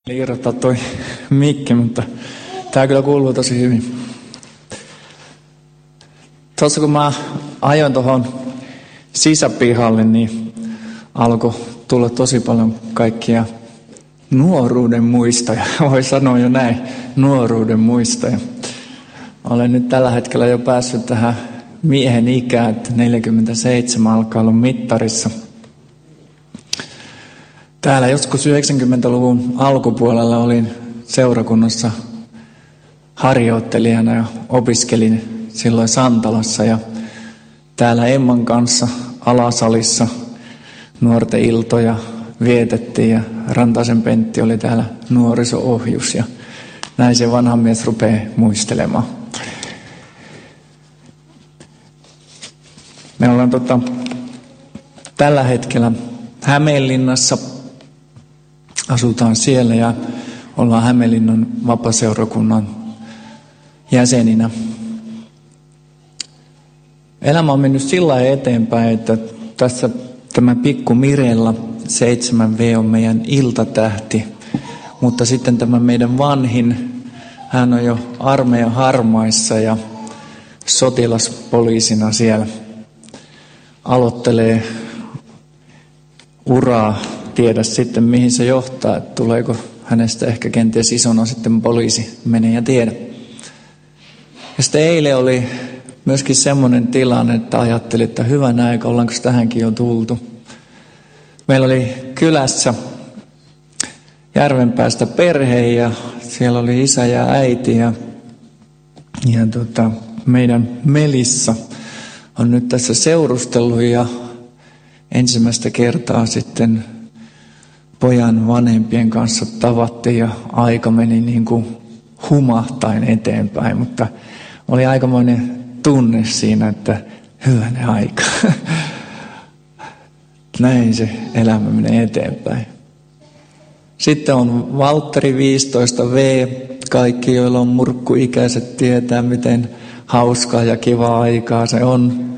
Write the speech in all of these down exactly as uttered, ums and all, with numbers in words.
Irrottaa toi mikki, mutta tää kyllä kuuluu tosi hyvin. Tuossa kun mä ajoin tuohon sisäpihalle, niin alkoi tulla tosi paljon kaikkia nuoruuden muistoja. Voi sanoa jo näin, nuoruuden muistoja. Olen nyt tällä hetkellä jo päässyt tähän miehen ikään, että neljäkymmentäseitsemän alkaa olla mittarissa. Täällä joskus yhdeksänkymmentäluvun alkupuolella olin seurakunnassa harjoittelijana ja opiskelin silloin Santalassa. Ja täällä Emman kanssa alasalissa nuorten iltoja vietettiin ja Rantasen Pentti oli täällä nuoriso-ohjus. Ja näin se vanha mies rupeaa muistelemaan. Me ollaan tota, tällä hetkellä Hämeenlinnassa. Asutaan siellä ja ollaan Hämeenlinnan vapaseurakunnan jäseninä. Elämä on mennyt sillä lailla eteenpäin, että tässä tämä pikku Mirella seitsemän V on meidän iltatähti. Mutta sitten tämä meidän vanhin, hän on jo armeijan harmaissa ja sotilaspoliisina siellä. Aloittelee uraa. Tiedä sitten, mihin se johtaa, että tuleeko hänestä ehkä kenties isona sitten poliisi, mene ja tiedä. Ja sitten eilen oli myöskin semmoinen tilanne, että ajattelin, että hyvän aika, ollaanko tähänkin jo tultu. Meillä oli kylässä Järvenpäästä perhe ja siellä oli isä ja äiti ja, ja tota, meidän Melissa on nyt tässä seurustellut ja ensimmäistä kertaa sitten pojan vanhempien kanssa tavattiin ja aika meni niin kuin humahtain eteenpäin, mutta oli aikamoinen tunne siinä, että hyvänen aika. Näin se elämä menee eteenpäin. Sitten on Valtteri viisitoista V. Kaikki, joilla on murkkuikäiset, tietää, miten hauskaa ja kivaa aikaa se on.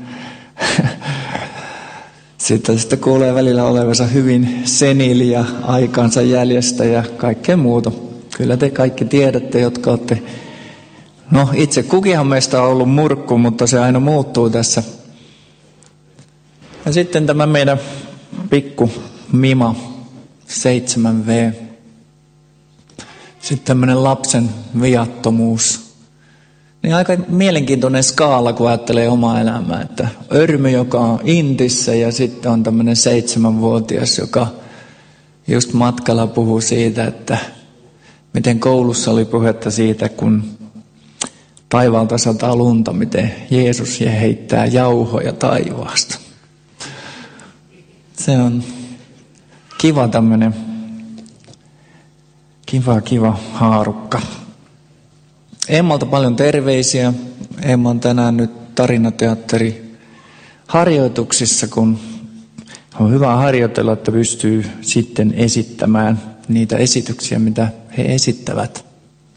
Sitten, sitten kuulee välillä olevansa hyvin seniili ja aikaansa jäljestä ja kaikkea muuta. Kyllä te kaikki tiedätte, jotka olette... No itse kukinhan meistä on ollut murkku, mutta se aina muuttuu tässä. Ja sitten tämä meidän pikku Mima, seitsemän V. Sitten tämmöinen lapsen viattomuus. Niin aika mielenkiintoinen skaala, kun ajattelee omaa elämää, että Örmy, joka on Intissä ja sitten on tämmöinen seitsemänvuotias, joka just matkalla puhuu siitä, että miten koulussa oli puhetta siitä, kun taivaalta sataa lunta, miten Jeesus heittää jauhoja taivaasta. Se on kiva tämmöinen, kiva kiva haarukka. Emmalta paljon terveisiä. Emma on tänään nyt tarinateatteri harjoituksissa, kun on hyvä harjoitella, että pystyy sitten esittämään niitä esityksiä, mitä he esittävät.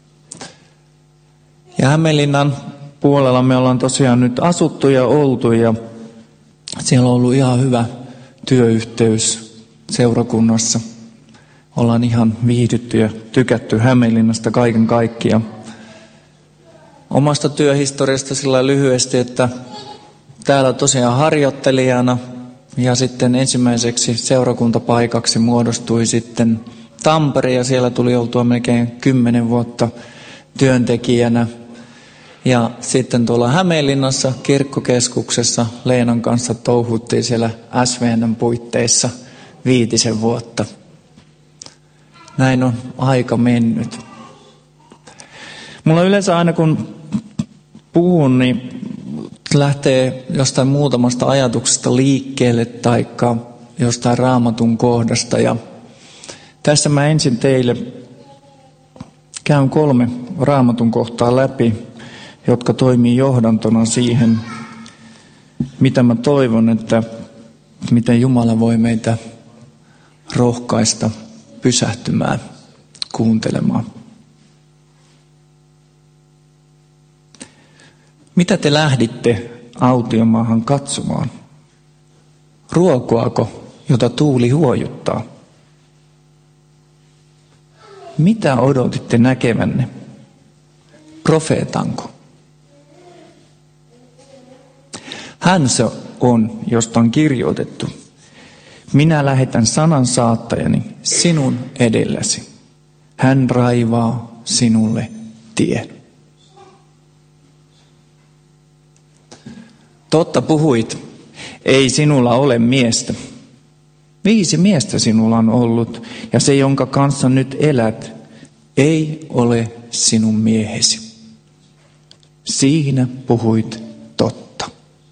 Ja Hämeenlinnan puolella me ollaan tosiaan nyt asuttu ja oltu ja siellä on ollut ihan hyvä työyhteys seurakunnassa. Ollaan ihan viihdytty ja tykätty Hämeenlinnasta kaiken kaikkiaan. Omasta työhistoriasta sillä lyhyesti, että täällä tosiaan harjoittelijana ja sitten ensimmäiseksi seurakuntapaikaksi muodostui sitten Tampere ja siellä tuli oltua melkein kymmenen vuotta työntekijänä. Ja sitten tuolla Hämeenlinnassa kirkkokeskuksessa Leenan kanssa touhuttiin siellä S V N:n puitteissa viitisen vuotta. Näin on aika mennyt. Mulla yleensä aina kun puhun, niin lähtee jostain muutamasta ajatuksesta liikkeelle taikka jostain Raamatun kohdasta. Ja tässä mä ensin teille käyn kolme Raamatun kohtaa läpi, jotka toimii johdantona siihen, mitä mä toivon, että miten Jumala voi meitä rohkaista pysähtymään, kuuntelemaan. Mitä te lähditte autiomaahan katsomaan? Ruokoako, jota tuuli huojuttaa? mitä odotitte näkevänne? Profeetanko? Hän se on, josta on kirjoitettu. Minä lähetän sanan saattajani sinun edelläsi. Hän raivaa sinulle tien. Totta puhuit, ei sinulla ole miestä. Viisi miestä sinulla on ollut, ja se, jonka kanssa nyt elät, ei ole sinun miehesi. Siinä puhuit totta.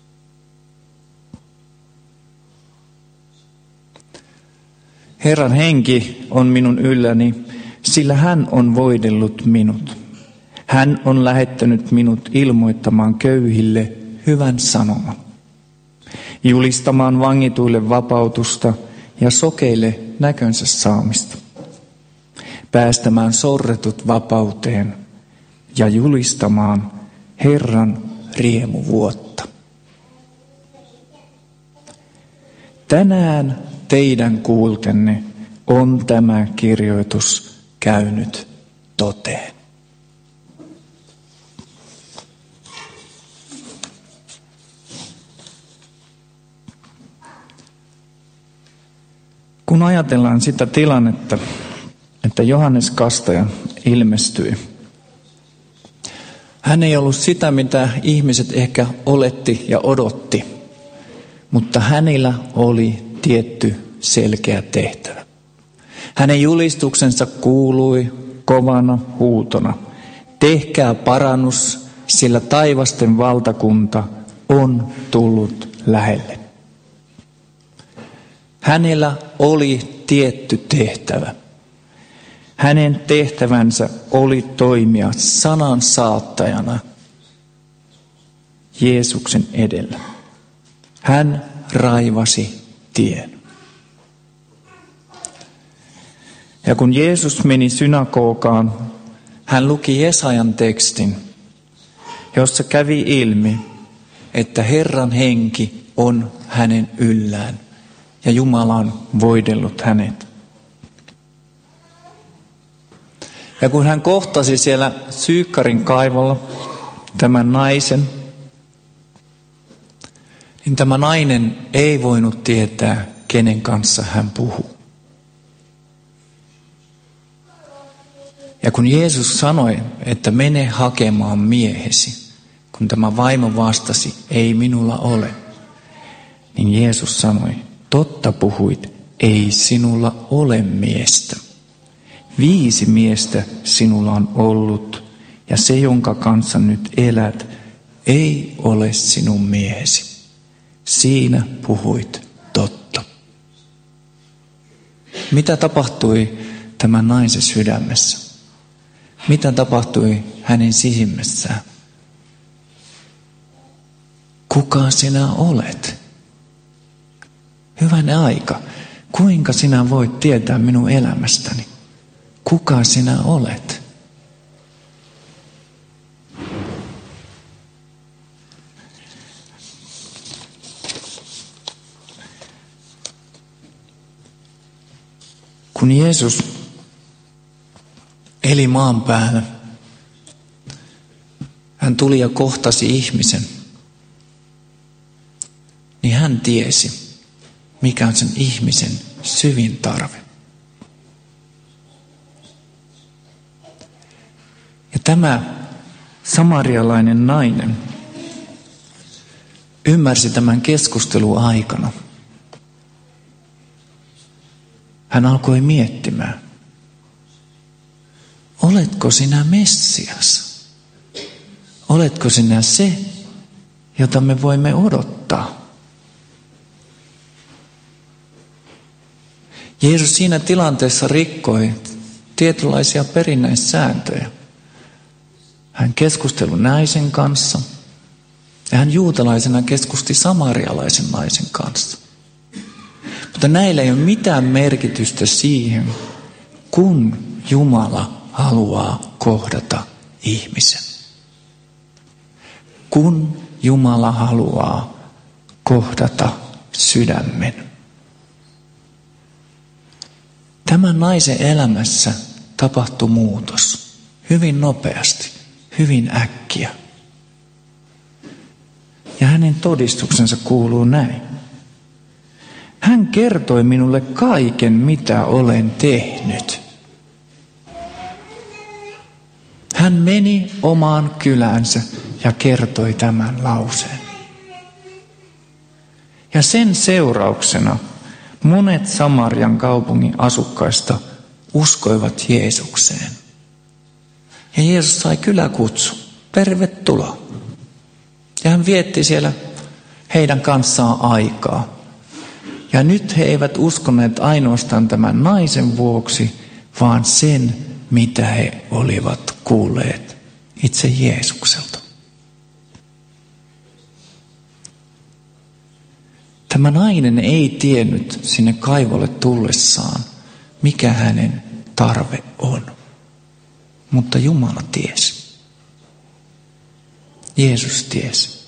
Herran henki on minun ylläni, sillä hän on voidellut minut. Hän on lähettänyt minut ilmoittamaan köyhille hyvän sanoman, julistamaan vangituille vapautusta ja sokeille näkönsä saamista, päästämään sorretut vapauteen ja julistamaan Herran riemuvuotta. Tänään teidän kuultenne on tämä kirjoitus käynyt toteen. Kun ajatellaan sitä tilannetta, että Johannes Kastaja ilmestyi, hän ei ollut sitä, mitä ihmiset ehkä oletti ja odotti, mutta hänellä oli tietty selkeä tehtävä. Hänen julistuksensa kuului kovana huutona: tehkää parannus, sillä taivasten valtakunta on tullut lähelle. Hänellä oli tietty tehtävä. Hänen tehtävänsä oli toimia sanan saattajana Jeesuksen edellä. Hän raivasi tien. Ja kun Jeesus meni synagogaan, hän luki Jesajan tekstin, jossa kävi ilmi, että Herran henki on hänen yllään ja Jumala on voidellut hänet. Ja kun hän kohtasi siellä Syykkarin kaivolla tämän naisen, niin tämä nainen ei voinut tietää, kenen kanssa hän puhuu. Ja kun Jeesus sanoi, että mene hakemaan miehesi, kun tämä vaimo vastasi, ei minulla ole, niin Jeesus sanoi, totta puhuit, ei sinulla ole miestä. Viisi miestä sinulla on ollut, ja se, jonka kanssa nyt elät, ei ole sinun miehesi. Siinä puhuit totta. Mitä tapahtui tämän naisen sydämessä? Mitä tapahtui hänen sisimmässään? Kuka sinä olet? Hyvänen aika, kuinka sinä voit tietää minun elämästäni? Kuka sinä olet? Kun Jeesus eli maan päällä, hän tuli ja kohtasi ihmisen, niin hän tiesi, mikä on sen ihmisen syvin tarve. Ja tämä samarialainen nainen ymmärsi tämän keskustelun aikana. Hän alkoi miettimään, oletko sinä Messias? Oletko sinä se, jota me voimme odottaa? Jeesus siinä tilanteessa rikkoi tietynlaisia perinnäissääntöjä. Hän keskusteli naisen kanssa ja hän juutalaisena keskusti samarialaisen naisen kanssa. Mutta näillä ei ole mitään merkitystä siihen, kun Jumala haluaa kohdata ihmisen. Kun Jumala haluaa kohdata sydämen. Tämän naisen elämässä tapahtui muutos. Hyvin nopeasti, hyvin äkkiä. Ja hänen todistuksensa kuuluu näin. Hän kertoi minulle kaiken, mitä olen tehnyt. Hän meni omaan kylänsä ja kertoi tämän lauseen. Ja sen seurauksena monet Samarian kaupungin asukkaista uskoivat Jeesukseen. Ja Jeesus sai kyläkutsun. Tervetuloa. Ja hän vietti siellä heidän kanssaan aikaa. Ja nyt he eivät uskoneet ainoastaan tämän naisen vuoksi, vaan sen, mitä he olivat kuulleet itse Jeesukselta. Tämä nainen ei tiennyt sinne kaivolle tullessaan, mikä hänen tarve on. Mutta Jumala tiesi. Jeesus tiesi.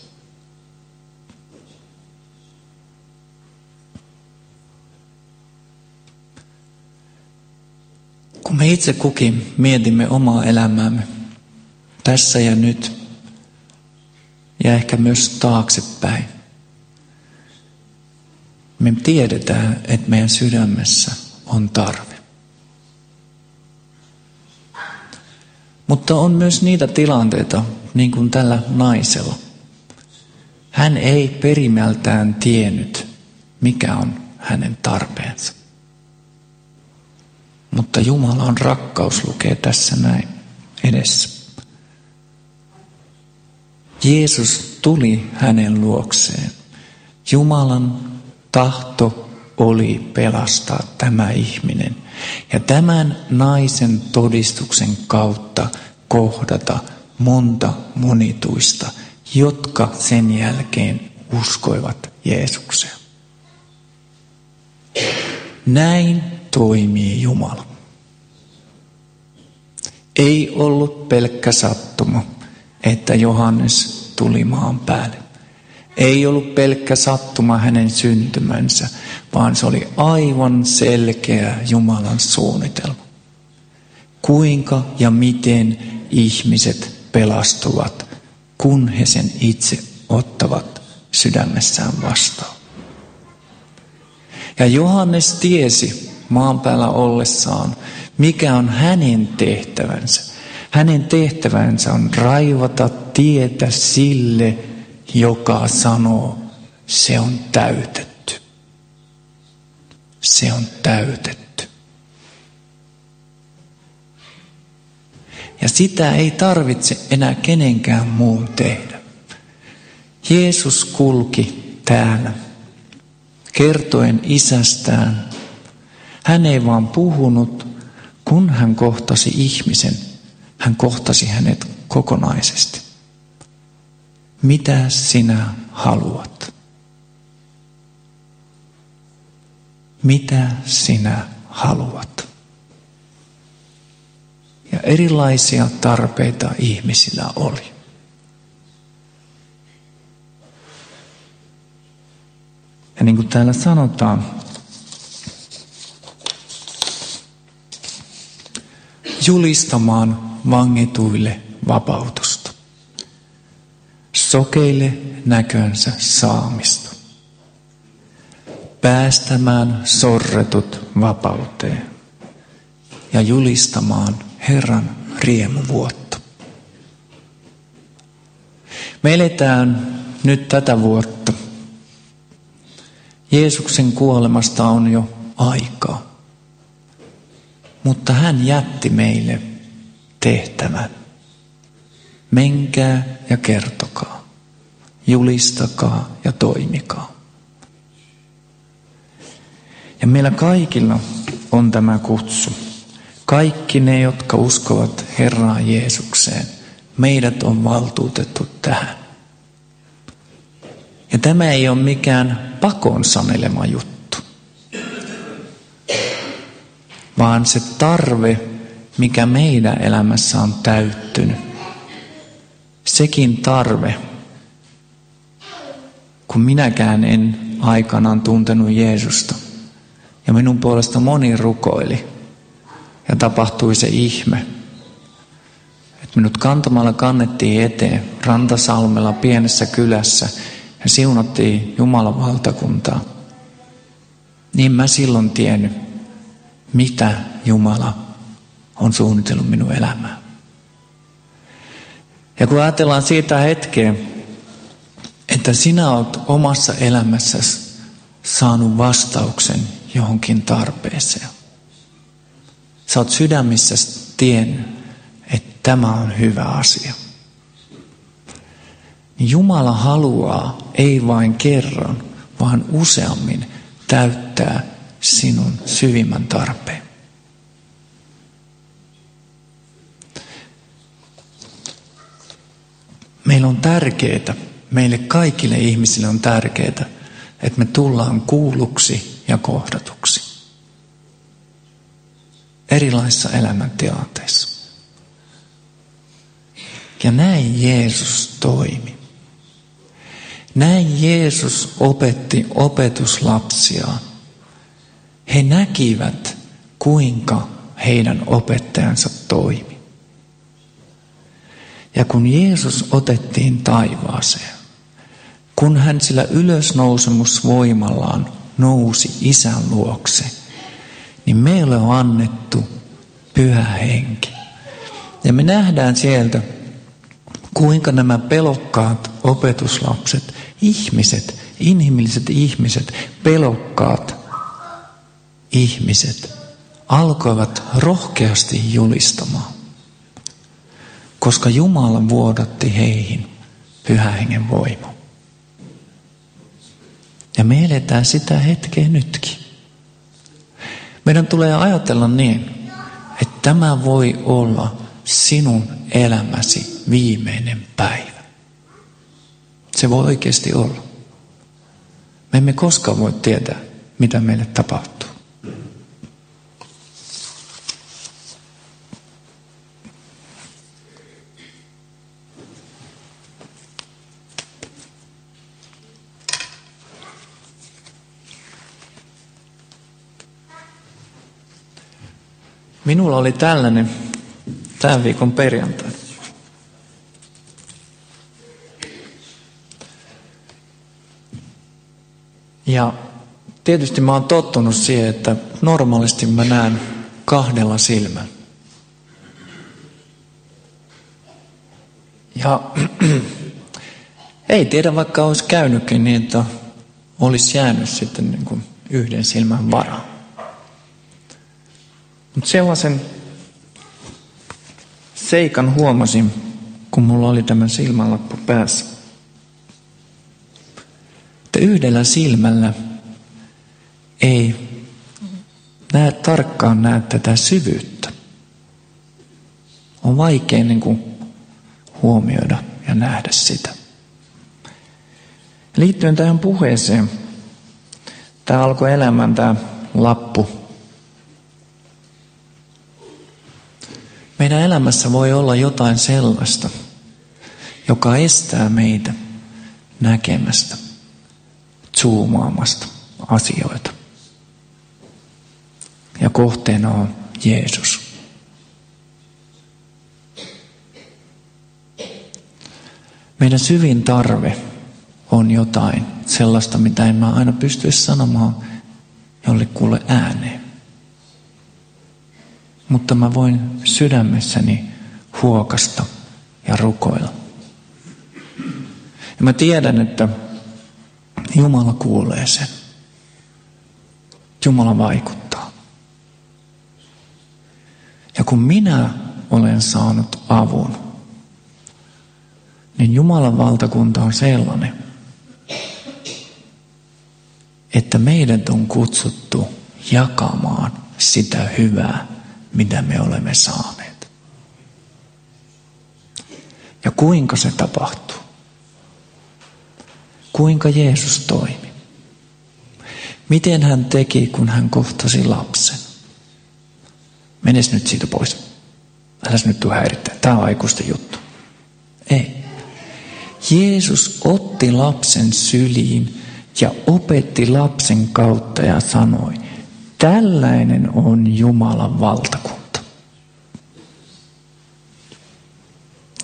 Kun me itse kukin mietimme omaa elämäämme tässä ja nyt ja ehkä myös taaksepäin, me tiedetään, että meidän sydämessä on tarve. Mutta on myös niitä tilanteita, niin kuin tällä naisella. Hän ei perimältään tiennyt, mikä on hänen tarpeensa. Mutta Jumalan rakkaus lukee tässä näin edessä. Jeesus tuli hänen luokseen. Jumalan tahto oli pelastaa tämä ihminen ja tämän naisen todistuksen kautta kohdata monta monituista, jotka sen jälkeen uskoivat Jeesukseen. Näin toimii Jumala. Ei ollut pelkkä sattuma, että Johannes tuli maan päälle. Ei ollut pelkkä sattuma hänen syntymänsä, vaan se oli aivan selkeä Jumalan suunnitelma. Kuinka ja miten ihmiset pelastuvat, kun he sen itse ottavat sydämessään vastaan. Ja Johannes tiesi maan päällä ollessaan, mikä on hänen tehtävänsä. Hänen tehtävänsä on raivata tietä sille, joka sanoo, se on täytetty. Se on täytetty. Ja sitä ei tarvitse enää kenenkään muun tehdä. Jeesus kulki täällä, kertoen isästään. Hän ei vaan puhunut, kun hän kohtasi ihmisen, hän kohtasi hänet kokonaisesti. Mitä sinä haluat? Mitä sinä haluat? Ja erilaisia tarpeita ihmisillä oli. Ja niin kuin täällä sanotaan, julistamaan vangituille vapautusta, sokeille näkönsä saamista, päästämään sorretut vapauteen ja julistamaan Herran riemuvuotta. Me eletään nyt tätä vuotta. Jeesuksen kuolemasta on jo aikaa. Mutta hän jätti meille tehtävän. Menkää ja kertokaa. Julistakaa ja toimikaa. Ja meillä kaikilla on tämä kutsu. Kaikki ne, jotka uskovat Herraan Jeesukseen, meidät on valtuutettu tähän. Ja tämä ei ole mikään pakon sanelema juttu, vaan se tarve, mikä meidän elämässä on täyttynyt. Sekin tarve, kun minäkään en aikanaan tuntenut Jeesusta. Ja minun puolesta moni rukoili, ja tapahtui se ihme, että minut kantamalla kannettiin eteen Rantasalmella pienessä kylässä ja siunattiin Jumalan valtakuntaa. Niin mä silloin tiennyt, mitä Jumala on suunnitellut minun elämään. Ja kun ajatellaan siitä hetkeä, että sinä olet omassa elämässäsi saanut vastauksen johonkin tarpeeseen. Sä oot sydämissäsi tiennyt, että tämä on hyvä asia. Jumala haluaa ei vain kerran, vaan useammin täyttää sinun syvimmän tarpeen. Meillä on tärkeää, meille kaikille ihmisille on tärkeää, että me tullaan kuulluksi ja kohdatuksi erilaisissa elämäntilanteissa. Ja näin Jeesus toimi. Näin Jeesus opetti opetuslapsiaan. He näkivät, kuinka heidän opettajansa toimi. Ja kun Jeesus otettiin taivaaseen, kun hän sillä ylösnousemusvoimallaan nousi Isän luokse, niin meille on annettu Pyhä Henki. Ja me nähdään sieltä, kuinka nämä pelokkaat opetuslapset, ihmiset, inhimilliset ihmiset, pelokkaat ihmiset, alkoivat rohkeasti julistamaan, koska Jumala vuodatti heihin Pyhän Hengen voima. Ja me eletään sitä hetkeä nytkin. Meidän tulee ajatella niin, että tämä voi olla sinun elämäsi viimeinen päivä. Se voi oikeasti olla. Me emme koskaan voi tietää, mitä meille tapahtuu. Minulla oli tällainen tämän viikon perjantai. Ja tietysti mä oon tottunut siihen, että normaalisti mä näen kahdella silmällä. Ja ei tiedä, vaikka olisi käynytkin niin, että olisi jäänyt sitten niin kuin yhden silmän varaan. Mutta sellaisen seikan huomasin, kun mulla oli tämä silmänlappu päässä. Että yhdellä silmällä ei näe tarkkaan näe tätä syvyyttä. On vaikea niin kuin huomioida ja nähdä sitä. Liittyen tähän puheeseen, tämä alkoi elämään tämä lappu. Meidän elämässä voi olla jotain sellaista, joka estää meitä näkemästä, zoomaamasta asioita. Ja kohteena on Jeesus. Meidän syvin tarve on jotain sellaista, mitä en mä aina pystyisi sanomaan jollekulle ääneen. Mutta mä voin sydämessäni huokasta ja rukoilla. Ja mä tiedän, että Jumala kuulee sen. Jumala vaikuttaa. Ja kun minä olen saanut avun, niin Jumalan valtakunta on sellainen, että meidät on kutsuttu jakamaan sitä hyvää, mitä me olemme saaneet. Ja kuinka se tapahtuu? Kuinka Jeesus toimi? Miten hän teki, kun hän kohtasi lapsen? Menes nyt siitä pois. Äläs nyt tuu häirittää. Tämä on aikuisten juttu. Ei. Jeesus otti lapsen syliin ja opetti lapsen kautta ja sanoi, tällainen on Jumalan valtakunta.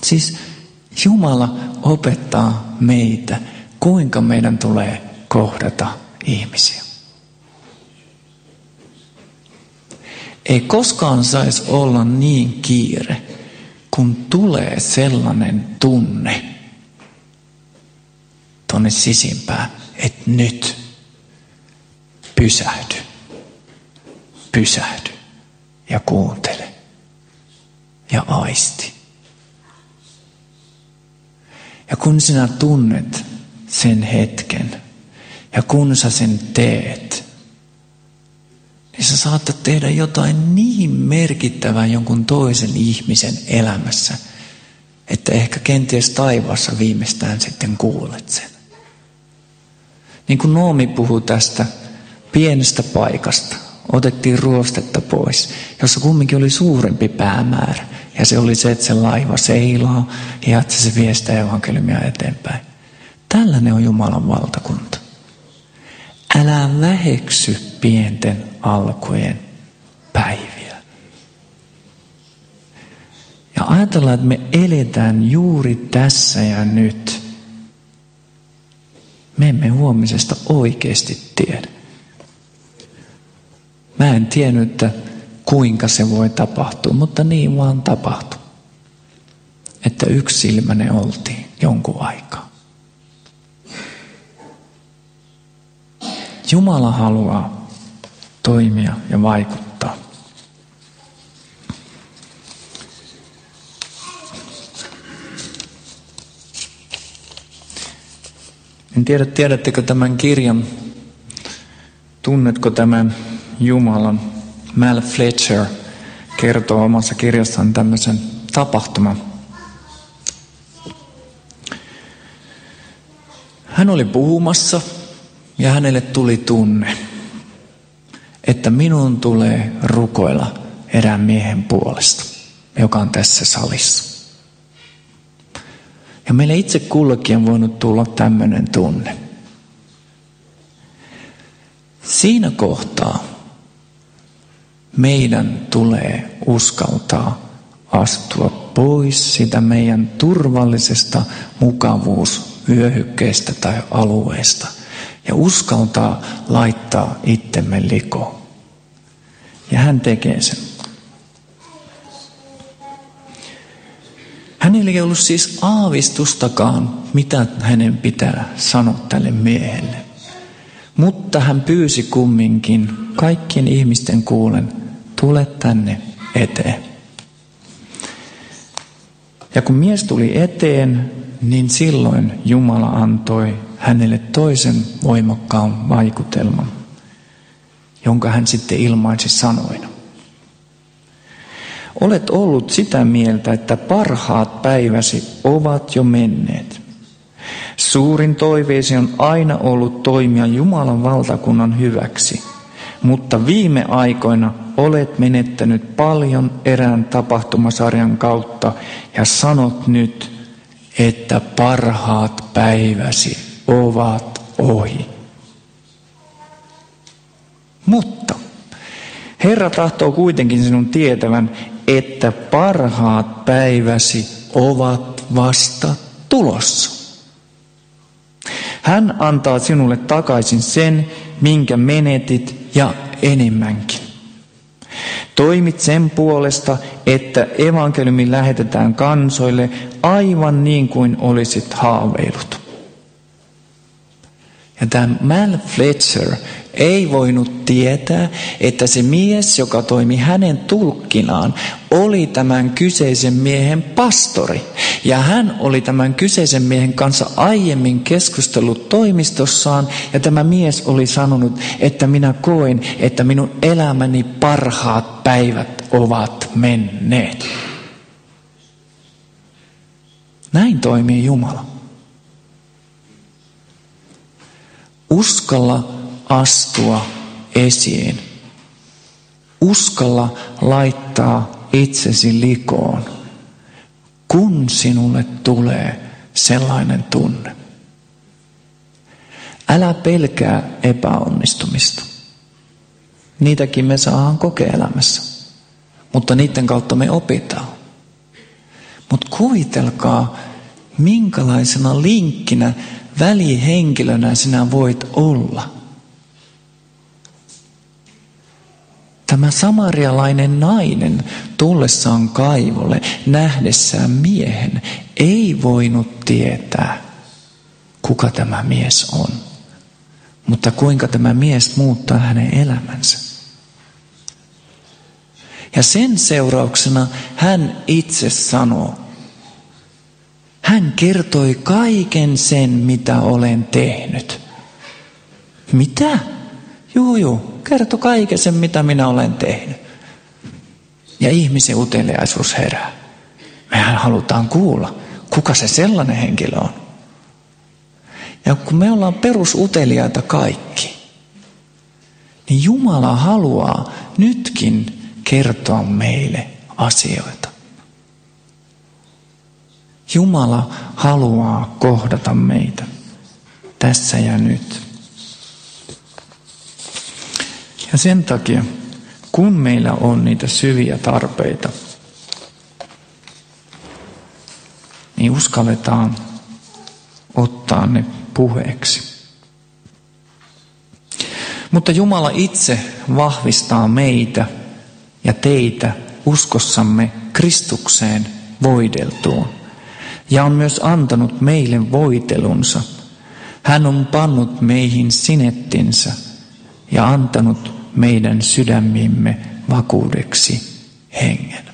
Siis Jumala opettaa meitä, kuinka meidän tulee kohdata ihmisiä. Ei koskaan saisi olla niin kiire, kun tulee sellainen tunne tuonne sisimpään, että nyt pysähdy, pysähdy ja kuuntele ja aisti. Ja kun sinä tunnet sen hetken ja kun sä sen teet, niin sä saatat tehdä jotain niin merkittävää jonkun toisen ihmisen elämässä, että ehkä kenties taivaassa viimeistään sitten kuulet sen. Niin kuin Noomi puhui tästä pienestä paikasta, otettiin ruostetta pois, jossa kumminkin oli suurempi päämäärä. Ja se oli se, että se laiva seilaa ja että se vie sitä evankeliumia eteenpäin. Tällainen on Jumalan valtakunta. Älä väheksy pienten alkujen päiviä. Ja ajatellaan, että me eletään juuri tässä ja nyt. Me emme huomisesta oikeasti tiedä. Mä en tiennyt, että kuinka se voi tapahtua, mutta niin vaan tapahtui. Että yksisilmäinen oltiin jonkun aikaa. Jumala haluaa toimia ja vaikuttaa. En tiedä, tiedättekö tämän kirjan, tunnetko tämän Jumalan? Mal Fletcher kertoo omassa kirjassaan tämmöisen tapahtuman. Hän oli puhumassa ja hänelle tuli tunne, että minun tulee rukoilla erään miehen puolesta, joka on tässä salissa. Ja meille itse kullekin on voinut tulla tämmöinen tunne. Siinä kohtaa meidän tulee uskaltaa astua pois sitä meidän turvallisesta mukavuusvyöhykkeestä tai alueesta ja uskaltaa laittaa itsemme likoon. Ja hän tekee sen. Hänellä ei ollut siis aavistustakaan, mitä hänen pitää sanoa tälle miehelle. Mutta hän pyysi kumminkin kaikkien ihmisten kuulen, tule tänne eteen. Ja kun mies tuli eteen, niin silloin Jumala antoi hänelle toisen voimakkaan vaikutelman, jonka hän sitten ilmaisi sanoina. Olet ollut sitä mieltä, että parhaat päiväsi ovat jo menneet. Suurin toiveesi on aina ollut toimia Jumalan valtakunnan hyväksi, mutta viime aikoina olet menettänyt paljon erään tapahtumasarjan kautta ja sanot nyt, että parhaat päiväsi ovat ohi. Mutta Herra tahtoo kuitenkin sinun tietävän, että parhaat päiväsi ovat vasta tulossa. Hän antaa sinulle takaisin sen, minkä menetit ja enemmänkin. Toimit sen puolesta, että evankeliumi lähetetään kansoille aivan niin kuin olisit haaveillut. Ja tämä Mal Fletcher ei voinut tietää, että se mies, joka toimi hänen tulkkinaan, oli tämän kyseisen miehen pastori. Ja hän oli tämän kyseisen miehen kanssa aiemmin keskustellut toimistossaan, ja tämä mies oli sanonut, että minä koen, että minun elämäni parhaat päivät ovat menneet. Näin toimii Jumala. Uskalla astua esiin. Uskalla laittaa itsesi likoon, kun sinulle tulee sellainen tunne. Älä pelkää epäonnistumista. Niitäkin me saadaan kokea elämässä, mutta niiden kautta me opitaan. Mutta kuvitelkaa, minkälaisena linkkinä, välihenkilönä sinä voit olla. Tämä samarialainen nainen tullessaan kaivolle, nähdessään miehen, ei voinut tietää, kuka tämä mies on. Mutta kuinka tämä mies muuttaa hänen elämänsä. Ja sen seurauksena hän itse sanoo, hän kertoi kaiken sen, mitä olen tehnyt. Mitä? Juu, juu, kertoi kaiken sen, mitä minä olen tehnyt. Ja ihmisen uteliaisuus herää. Mehän halutaan kuulla, kuka se sellainen henkilö on. Ja kun me ollaan perusuteliaita kaikki, niin Jumala haluaa nytkin kertoa meille asioita. Jumala haluaa kohdata meitä tässä ja nyt. Ja sen takia, kun meillä on niitä syviä tarpeita, niin uskalletaan ottaa ne puheeksi. Mutta Jumala itse vahvistaa meitä ja teitä uskossamme Kristukseen voideltuun. Ja on myös antanut meille voitelunsa. Hän on pannut meihin sinettinsä ja antanut meidän sydämimme vakuudeksi hengen.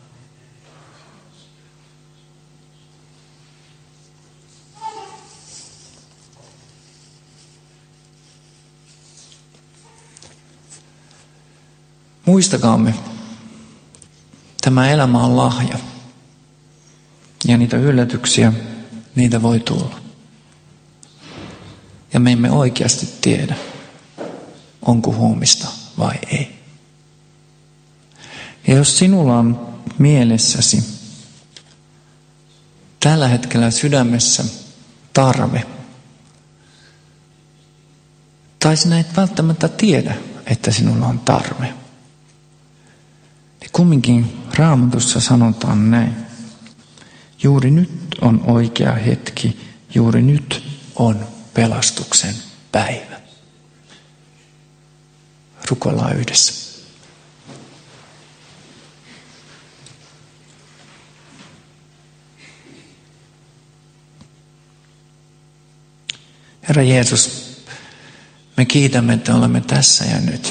Muistakaamme, tämä elämä on lahja. Ja niitä yllätyksiä, niitä voi tulla. Ja me emme oikeasti tiedä, onko huomista vai ei. Ja jos sinulla on mielessäsi tällä hetkellä sydämessä tarve, tai sinä et välttämättä tiedä, että sinulla on tarve, niin kumminkin Raamatussa sanotaan näin. Juuri nyt on oikea hetki, juuri nyt on pelastuksen päivä. Rukoillaan yhdessä. Herra Jeesus, me kiitämme, että olemme tässä ja nyt.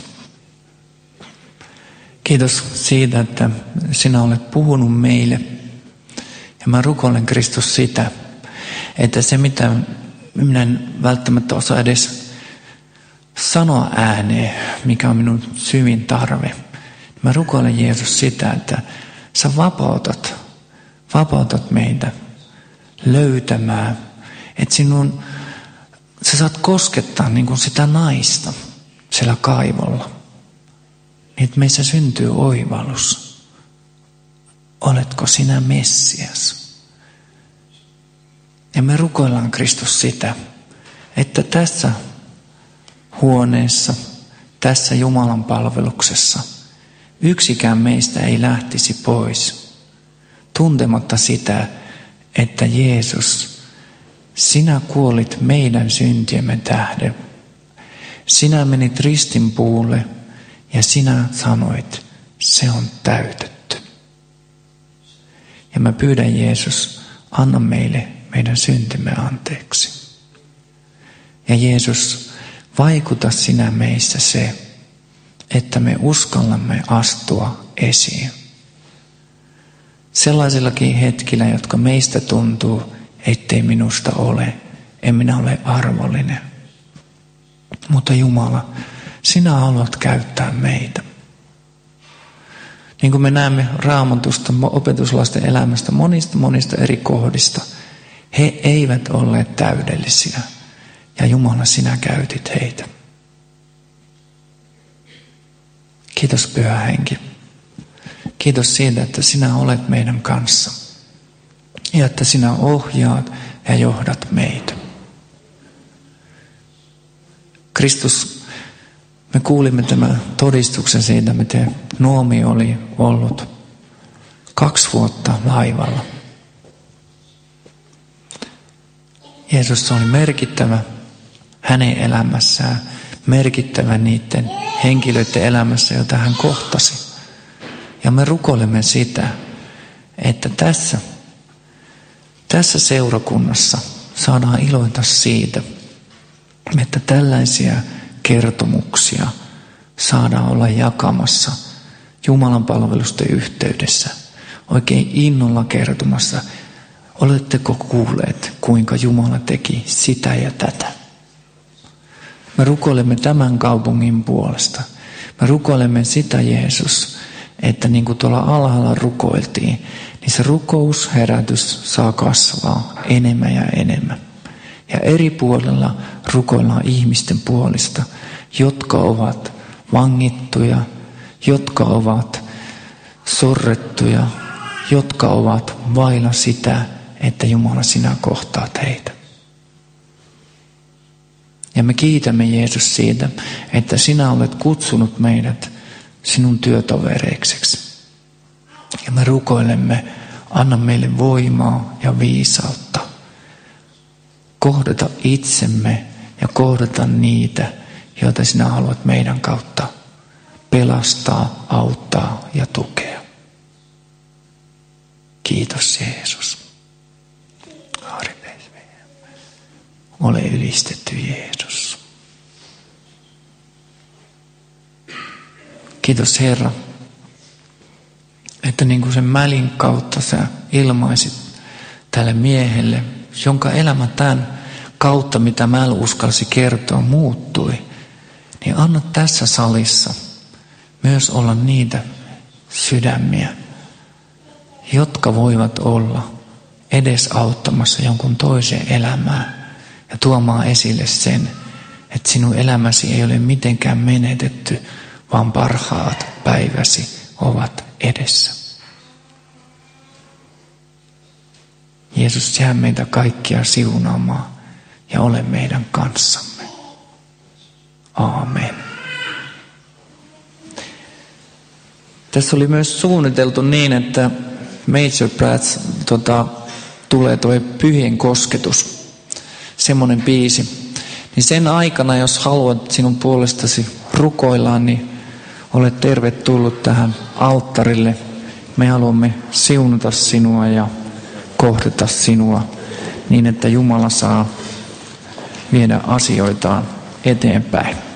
Kiitos siitä, että sinä olet puhunut meille. Ja mä rukoilen Kristus sitä, että se mitä minä en välttämättä osaa edes sanoa ääneen, mikä on minun syvin tarve. Mä rukoilen Jeesus sitä, että sä vapautat, vapautat meitä löytämään, että sinun, sä saat koskettaa niin kuin sitä naista siellä kaivolla, niin että meissä syntyy oivallus. Oletko sinä Messias? Ja me rukoillaan Kristus sitä, että tässä huoneessa, tässä Jumalan palveluksessa yksikään meistä ei lähtisi pois tuntematta sitä, että Jeesus, sinä kuolit meidän syntiemme tähden. Sinä menit ristin puulle ja sinä sanoit, se on täytetty. Ja mä pyydän Jeesus, anna meille meidän syntimme anteeksi. Ja Jeesus, vaikuta sinä meissä se, että me uskallamme astua esiin. Sellaisillakin hetkillä, jotka meistä tuntuu, ettei minusta ole, en minä ole arvollinen. Mutta Jumala, sinä haluat käyttää meitä. Niin kuin me näemme Raamatusta, opetuslasten elämästä, monista monista eri kohdista, he eivät olleet täydellisiä. Ja Jumala, sinä käytit heitä. Kiitos Pyhä Henki. Kiitos siitä, että sinä olet meidän kanssa. Ja että sinä ohjaat ja johdat meitä. Kristus, me kuulimme tämän todistuksen siitä, miten Noomi oli ollut kaksi vuotta laivalla. Jeesus oli merkittävä hänen elämässään, merkittävä niiden henkilöiden elämässä, joita hän kohtasi. Ja me rukoilemme sitä, että tässä, tässä seurakunnassa saadaan iloita siitä, että tällaisia kertomuksia saadaan olla jakamassa Jumalan palvelusten yhteydessä. Oikein innolla kertomassa, oletteko kuulleet, kuinka Jumala teki sitä ja tätä. Me rukoilemme tämän kaupungin puolesta. Me rukoilemme sitä, Jeesus, että niin kuin tuolla alhaalla rukoiltiin, niin se rukousherätys saa kasvaa enemmän ja enemmän. Ja eri puolella rukoillaan ihmisten puolesta, jotka ovat vangittuja, jotka ovat sorrettuja, jotka ovat vailla sitä, että Jumala sinä kohtaat heitä. Ja me kiitämme Jeesus siitä, että sinä olet kutsunut meidät sinun työtovereikseksi. Ja me rukoilemme, anna meille voimaa ja viisautta kohdata itsemme ja kohdata niitä, joita sinä haluat meidän kautta pelastaa, auttaa ja tukea. Kiitos Jeesus. Ole ylistetty Jeesus. Kiitos Herra, että niin kuin sen mälin kautta sä ilmaisit tälle miehelle, jonka elämä tämän kautta, mitä mäl uskalsi kertoa, muuttui, niin anna tässä salissa myös olla niitä sydämiä, jotka voivat olla edesauttamassa jonkun toisen elämää ja tuomaan esille sen, että sinun elämäsi ei ole mitenkään menetetty, vaan parhaat päiväsi ovat edessä. Jeesus, jää meitä kaikkia siunaamaan ja ole meidän kanssamme. Aamen. Tässä oli myös suunniteltu niin, että Major Brats tota, tulee tuo pyhien kosketus, semmoinen biisi. Niin sen aikana, jos haluat sinun puolestasi rukoillaan, niin olet tervetullut tähän alttarille. Me haluamme siunata sinua ja kohdata sinua niin, että Jumala saa viedä asioitaan eteenpäin.